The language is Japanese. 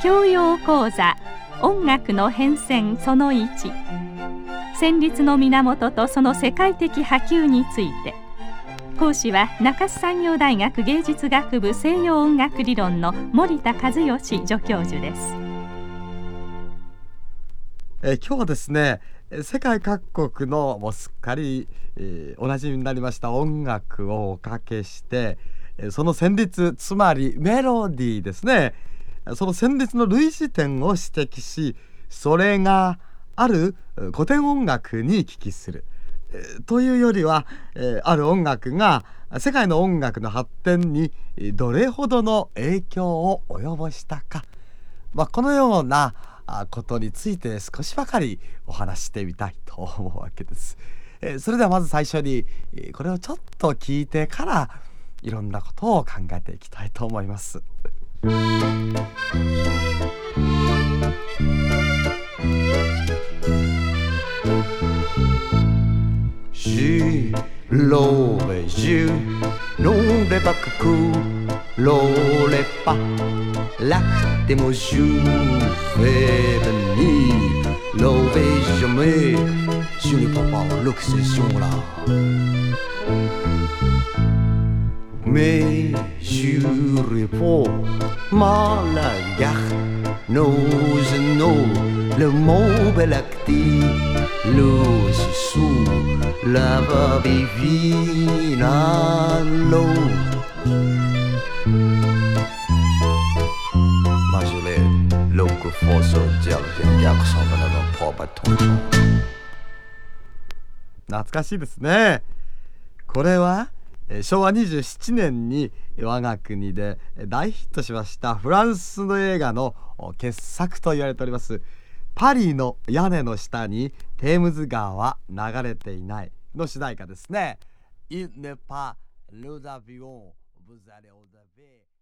教養講座音楽の変遷その1、旋律の源とその世界的波及について。講師は中洲産業大学芸術学部西洋音楽理論の森田和義助教授です。 今日はですね、世界各国のもうすっかり、おなじみになりました音楽をおかけして、その旋律、つまりメロディーですね、その旋律の類似点を指摘し、それがある古典音楽に帰帰するというよりは、ある音楽が世界の音楽の発展にどれほどの影響を及ぼしたか、このようなことについて少しばかりお話してみたいと思うわけです。それではまず最初にこれをちょっと聞いてからいろんなことを考えていきたいと思います。 J'l'aurais je n'aurais pas que l'aurais pas l'acte mon jour fait venir l'aurais jamais je ne peux pas l'obsession là mais je réponds mal à garde nos le mot bel actif lo si su la va vivina lo ma je l'ai lo que fosse dire bien que ça va pas pas trop 懐かしいですね。これは昭和27年に我が国で大ヒットしましたフランスの映画の傑作と言われておりますパリの屋根の下にテームズ川は流れていないの主題歌ですね。Il n'est pas nous avions vous allez aux